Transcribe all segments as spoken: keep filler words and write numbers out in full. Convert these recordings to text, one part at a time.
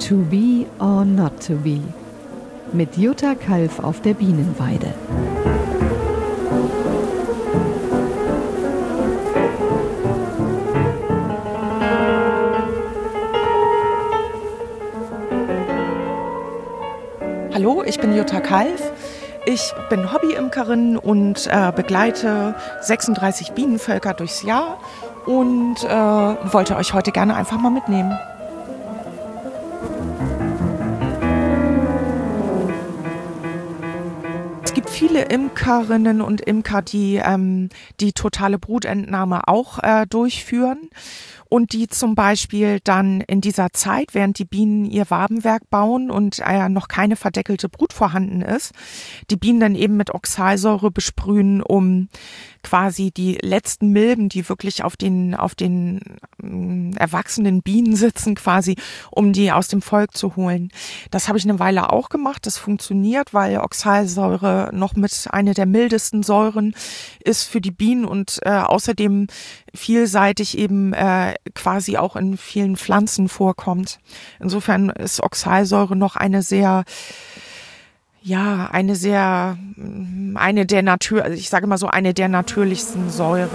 To be or not to be. Mit Jutta Kalf auf der Bienenweide. Hallo, ich bin Jutta Kalf. Ich bin Hobbyimkerin und äh, begleite sechsunddreißig Bienenvölker durchs Jahr und äh, wollte euch heute gerne einfach mal mitnehmen. Es gibt viele Imkerinnen und Imker, die ähm, die totale Brutentnahme auch äh, durchführen. Und die zum Beispiel dann in dieser Zeit, während die Bienen ihr Wabenwerk bauen und äh, noch keine verdeckelte Brut vorhanden ist, die Bienen dann eben mit Oxalsäure besprühen, um quasi die letzten Milben, die wirklich auf den auf den äh, erwachsenen Bienen sitzen, quasi, um die aus dem Volk zu holen. Das habe ich eine Weile auch gemacht. Das funktioniert, weil Oxalsäure noch mit einer der mildesten Säuren ist für die Bienen und äh, außerdem vielseitig eben äh, quasi auch in vielen Pflanzen vorkommt. Insofern ist Oxalsäure noch eine sehr, ja, eine sehr, eine der Natur, also ich sage mal so, eine der natürlichsten Säuren.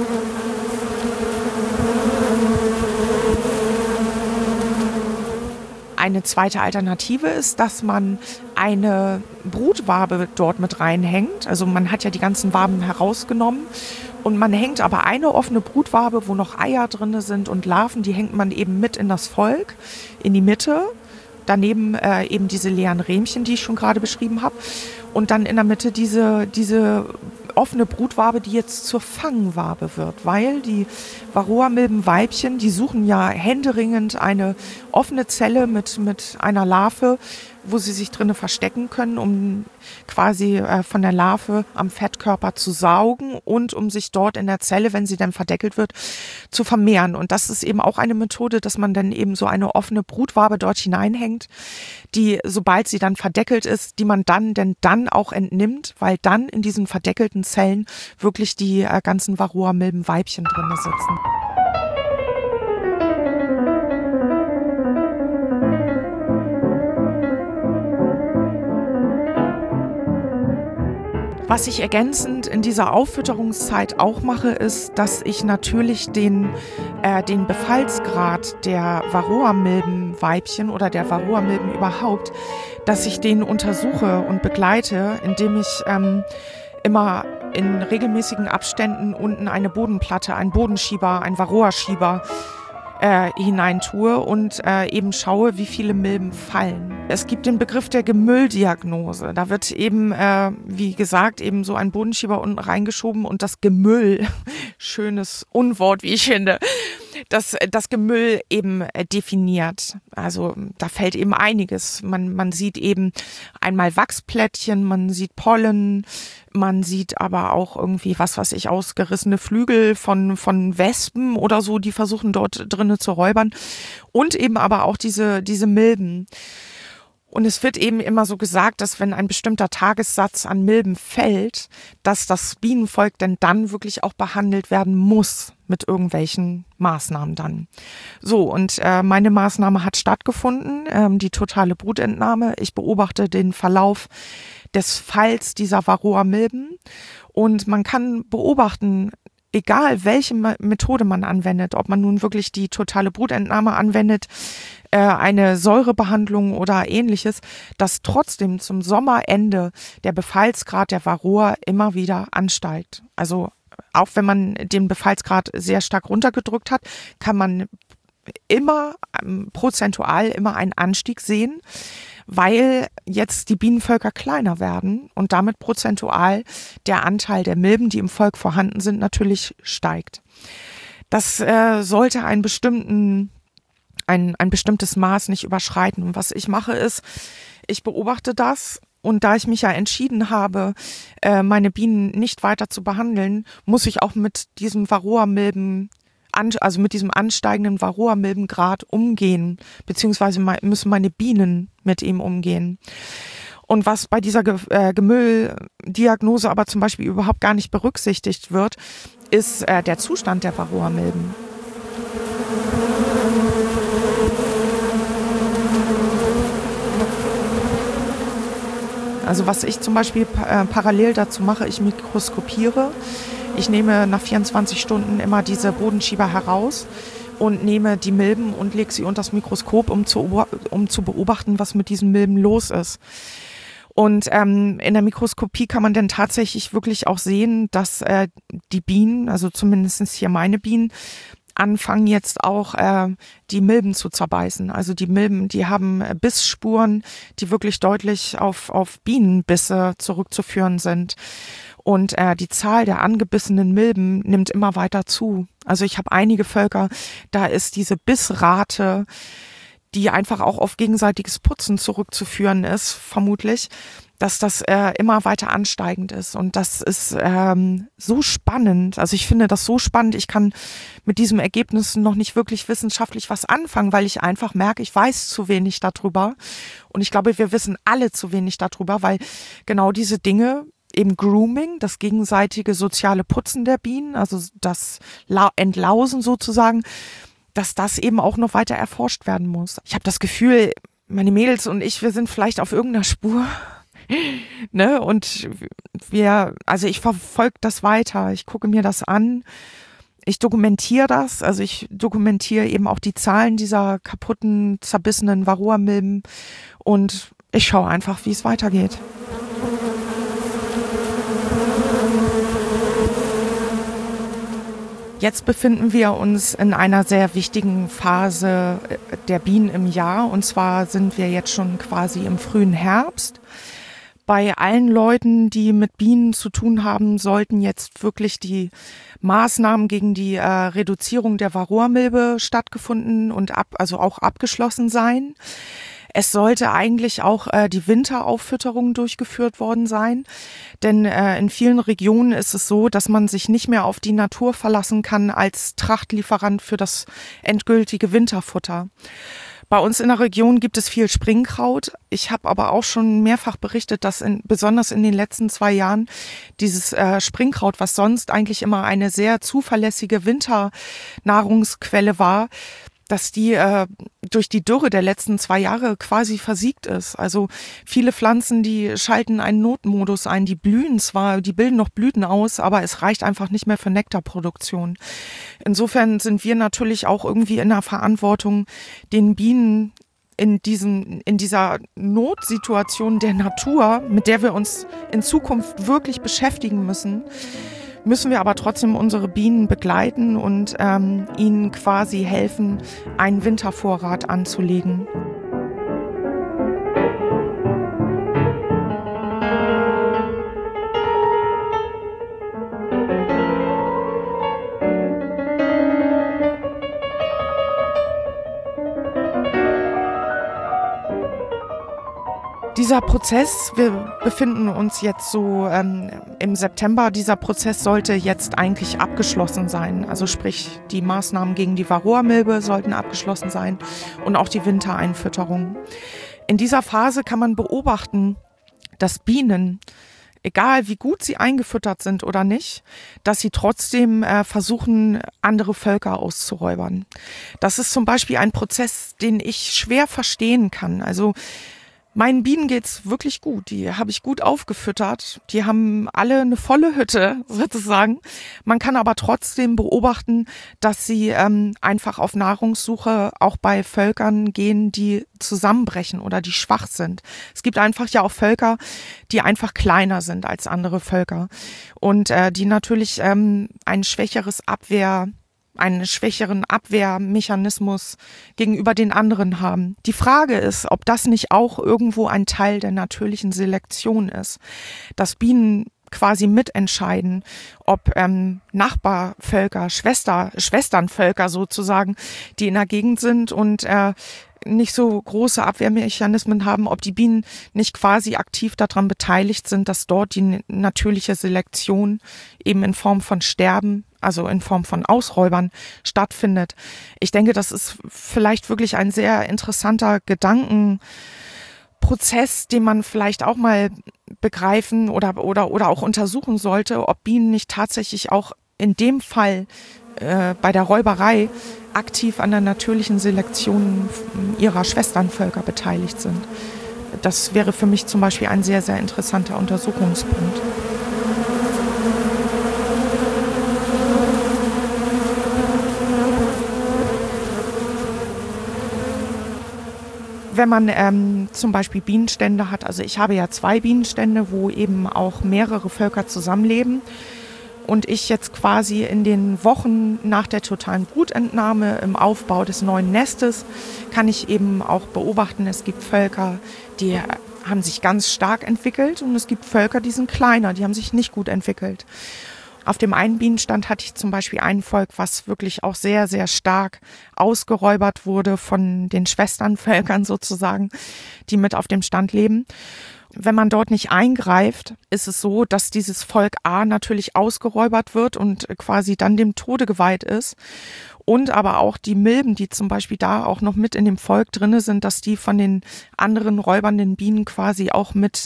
Eine zweite Alternative ist, dass man eine Brutwabe dort mit reinhängt. Also man hat ja die ganzen Waben herausgenommen und man hängt aber eine offene Brutwabe, wo noch Eier drin sind und Larven, die hängt man eben mit in das Volk, in die Mitte. Daneben äh, eben diese leeren Rähmchen, die ich schon gerade beschrieben habe. Und dann in der Mitte diese, diese offene Brutwabe, die jetzt zur Fangwabe wird, weil die Varroamilbenweibchen, die suchen ja händeringend eine offene Zelle mit, mit einer Larve, wo sie sich drinnen verstecken können, um quasi äh, von der Larve am Fettkörper zu saugen und um sich dort in der Zelle, wenn sie dann verdeckelt wird, zu vermehren. Und das ist eben auch eine Methode, dass man dann eben so eine offene Brutwabe dort hineinhängt, die, sobald sie dann verdeckelt ist, die man dann denn dann auch entnimmt, weil dann in diesen verdeckelten Zellen wirklich die äh, ganzen Varroamilbenweibchen drin sitzen. Was ich ergänzend in dieser Auffütterungszeit auch mache, ist, dass ich natürlich den, äh, den Befallsgrad der Varroamilbenweibchen oder der Varroamilben überhaupt, dass ich den untersuche und begleite, indem ich ähm, immer in regelmäßigen Abständen unten eine Bodenplatte, einen Bodenschieber, einen Varroaschieber Äh, hineintue und äh, eben schaue, wie viele Milben fallen. Es gibt den Begriff der Gemülldiagnose. Da wird eben, äh, wie gesagt, eben so ein Bodenschieber unten reingeschoben und das Gemüll, schönes Unwort, wie ich finde, das, das Gemüll eben äh, definiert. Also da fällt eben einiges. Man, man sieht eben einmal Wachsplättchen, man sieht Pollen, man sieht aber auch irgendwie, was weiß ich, ausgerissene Flügel von, von Wespen oder so, die versuchen dort drinnen zu räubern. Und eben aber auch diese, diese Milben. Und es wird eben immer so gesagt, dass wenn ein bestimmter Tagessatz an Milben fällt, dass das Bienenvolk denn dann wirklich auch behandelt werden muss mit irgendwelchen Maßnahmen dann. So, und äh, meine Maßnahme hat stattgefunden, ähm, die totale Brutentnahme. Ich beobachte den Verlauf des Falls dieser Varroamilben und man kann beobachten, egal welche Methode man anwendet, ob man nun wirklich die totale Brutentnahme anwendet, äh, eine Säurebehandlung oder ähnliches, dass trotzdem zum Sommerende der Befallsgrad der Varroa immer wieder ansteigt. Also auch wenn man den Befallsgrad sehr stark runtergedrückt hat, kann man immer ähm, prozentual immer einen Anstieg sehen, weil jetzt die Bienenvölker kleiner werden und damit prozentual der Anteil der Milben, die im Volk vorhanden sind, natürlich steigt. Das äh, sollte einen bestimmten, ein, ein bestimmtes Maß nicht überschreiten. Und was ich mache ist, ich beobachte das und da ich mich ja entschieden habe, äh, meine Bienen nicht weiter zu behandeln, muss ich auch mit diesem Varroamilben also mit diesem ansteigenden Varroamilbengrad umgehen, beziehungsweise müssen meine Bienen mit ihm umgehen. Und was bei dieser Ge- äh, Gemülldiagnose aber zum Beispiel überhaupt gar nicht berücksichtigt wird, ist äh, der Zustand der Varroamilben. Also was ich zum Beispiel äh, parallel dazu mache, ich mikroskopiere. Ich nehme nach vierundzwanzig Stunden immer diese Bodenschieber heraus und nehme die Milben und lege sie unter das Mikroskop, um zu, um zu beobachten, was mit diesen Milben los ist. Und ähm, in der Mikroskopie kann man dann tatsächlich wirklich auch sehen, dass äh, die Bienen, also zumindest hier meine Bienen, anfangen jetzt auch äh, die Milben zu zerbeißen. Also die Milben, die haben Bissspuren, die wirklich deutlich auf, auf Bienenbisse zurückzuführen sind. Und äh, die Zahl der angebissenen Milben nimmt immer weiter zu. Also ich habe einige Völker, da ist diese Bissrate, die einfach auch auf gegenseitiges Putzen zurückzuführen ist, vermutlich, dass das äh, immer weiter ansteigend ist. Und das ist ähm, so spannend. Also ich finde das so spannend. Ich kann mit diesem Ergebnis noch nicht wirklich wissenschaftlich was anfangen, weil ich einfach merke, ich weiß zu wenig darüber. Und ich glaube, wir wissen alle zu wenig darüber, weil genau diese Dinge, eben Grooming, das gegenseitige soziale Putzen der Bienen, also das La- Entlausen sozusagen, dass das eben auch noch weiter erforscht werden muss. Ich habe das Gefühl, meine Mädels und ich, wir sind vielleicht auf irgendeiner Spur, ne? Und wir, also ich verfolge das weiter, ich gucke mir das an, ich dokumentiere das, also ich dokumentiere eben auch die Zahlen dieser kaputten, zerbissenen Varroa-Milben und ich schaue einfach, wie es weitergeht. Jetzt befinden wir uns in einer sehr wichtigen Phase der Bienen im Jahr. Und zwar sind wir jetzt schon quasi im frühen Herbst. Bei allen Leuten, die mit Bienen zu tun haben, sollten jetzt wirklich die Maßnahmen gegen die äh, Reduzierung der Varroa-Milbe stattgefunden und ab, also auch abgeschlossen sein. Es sollte eigentlich auch äh, die Winterauffütterung durchgeführt worden sein, denn äh, in vielen Regionen ist es so, dass man sich nicht mehr auf die Natur verlassen kann als Trachtlieferant für das endgültige Winterfutter. Bei uns in der Region gibt es viel Springkraut. Ich habe aber auch schon mehrfach berichtet, dass in, besonders in den letzten zwei Jahren dieses äh, Springkraut, was sonst eigentlich immer eine sehr zuverlässige Winternahrungsquelle war, dass die äh, durch die Dürre der letzten zwei Jahre quasi versiegt ist. Also viele Pflanzen, die schalten einen Notmodus ein, die blühen zwar, die bilden noch Blüten aus, aber es reicht einfach nicht mehr für Nektarproduktion. Insofern sind wir natürlich auch irgendwie in der Verantwortung, den Bienen in diesem, in dieser Notsituation der Natur, mit der wir uns in Zukunft wirklich beschäftigen müssen, müssen wir aber trotzdem unsere Bienen begleiten und ähm, ihnen quasi helfen, einen Wintervorrat anzulegen. Dieser Prozess, wir befinden uns jetzt so ähm, im September, dieser Prozess sollte jetzt eigentlich abgeschlossen sein. Also sprich, die Maßnahmen gegen die Varroa-Milbe sollten abgeschlossen sein und auch die Wintereinfütterung. In dieser Phase kann man beobachten, dass Bienen, egal wie gut sie eingefüttert sind oder nicht, dass sie trotzdem äh, versuchen, andere Völker auszuräubern. Das ist zum Beispiel ein Prozess, den ich schwer verstehen kann. Also meinen Bienen geht's wirklich gut. Die habe ich gut aufgefüttert. Die haben alle eine volle Hütte sozusagen. Man kann aber trotzdem beobachten, dass sie ähm, einfach auf Nahrungssuche auch bei Völkern gehen, die zusammenbrechen oder die schwach sind. Es gibt einfach ja auch Völker, die einfach kleiner sind als andere Völker und äh, die natürlich ähm, ein schwächeres Abwehr einen schwächeren Abwehrmechanismus gegenüber den anderen haben. Die Frage ist, ob das nicht auch irgendwo ein Teil der natürlichen Selektion ist, dass Bienen quasi mitentscheiden, ob ähm, Nachbarvölker, Schwester, Schwesternvölker sozusagen, die in der Gegend sind und äh, nicht so große Abwehrmechanismen haben, ob die Bienen nicht quasi aktiv daran beteiligt sind, dass dort die natürliche Selektion eben in Form von Sterben, also in Form von Ausräubern stattfindet. Ich denke, das ist vielleicht wirklich ein sehr interessanter Gedankenprozess, den man vielleicht auch mal begreifen oder, oder, oder auch untersuchen sollte, ob Bienen nicht tatsächlich auch in dem Fall äh, bei der Räuberei aktiv an der natürlichen Selektion ihrer Schwesternvölker beteiligt sind. das wäre für mich zum Beispiel ein sehr, sehr interessanter Untersuchungspunkt. Wenn man ähm, zum Beispiel Bienenstände hat, also ich habe ja zwei Bienenstände, wo eben auch mehrere Völker zusammenleben und ich jetzt quasi in den Wochen nach der totalen Brutentnahme im Aufbau des neuen Nestes kann ich eben auch beobachten, es gibt Völker, die haben sich ganz stark entwickelt und es gibt Völker, die sind kleiner, die haben sich nicht gut entwickelt. Auf dem einen Bienenstand hatte ich zum Beispiel ein Volk, was wirklich auch sehr, sehr stark ausgeräubert wurde von den Schwesternvölkern sozusagen, die mit auf dem Stand leben. Wenn man dort nicht eingreift, ist es so, dass dieses Volk A natürlich ausgeräubert wird und quasi dann dem Tode geweiht ist. Und aber auch die Milben, die zum Beispiel da auch noch mit in dem Volk drinne sind, dass die von den anderen räubernden Bienen quasi auch mit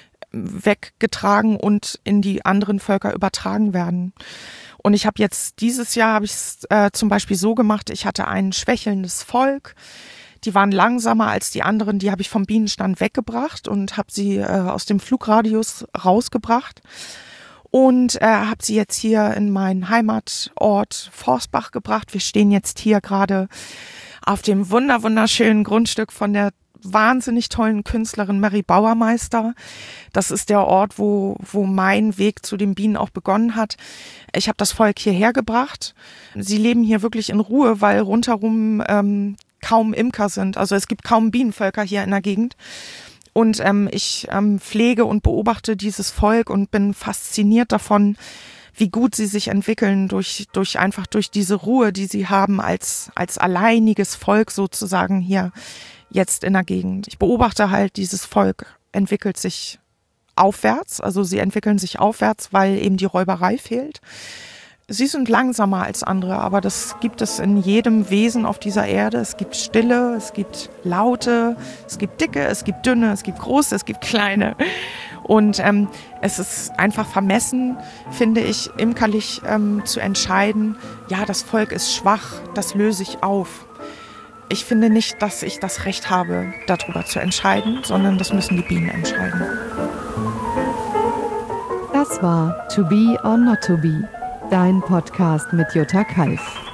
weggetragen und in die anderen Völker übertragen werden. Und ich habe jetzt dieses Jahr habe ich es äh, zum Beispiel so gemacht, ich hatte ein schwächelndes Volk, die waren langsamer als die anderen, die habe ich vom Bienenstand weggebracht und habe sie äh, aus dem Flugradius rausgebracht und äh, habe sie jetzt hier in meinen Heimatort Forstbach gebracht. Wir stehen jetzt hier gerade auf dem wunder wunderschönen Grundstück von der wahnsinnig tollen Künstlerin Mary Bauermeister. Das ist der Ort, wo, wo mein Weg zu den Bienen auch begonnen hat. Ich habe das Volk hierher gebracht. Sie leben hier wirklich in Ruhe, weil rundherum ähm, kaum Imker sind. Also es gibt kaum Bienenvölker hier in der Gegend. Und ähm, ich ähm, pflege und beobachte dieses Volk und bin fasziniert davon, wie gut sie sich entwickeln durch, durch einfach durch diese Ruhe, die sie haben als, als alleiniges Volk sozusagen hier jetzt in der Gegend. Ich beobachte halt, dieses Volk entwickelt sich aufwärts, also sie entwickeln sich aufwärts, weil eben die Räuberei fehlt. Sie sind langsamer als andere, aber das gibt es in jedem Wesen auf dieser Erde. Es gibt Stille, es gibt Laute, es gibt Dicke, es gibt Dünne, es gibt Große, es gibt Kleine. Und ähm, es ist einfach vermessen, finde ich, imkerlich ähm, zu entscheiden, ja, das Volk ist schwach, das löse ich auf. Ich finde nicht, dass ich das Recht habe, darüber zu entscheiden, sondern das müssen die Bienen entscheiden. Das war To Be or Not To Be, dein Podcast mit Jutta Kalf.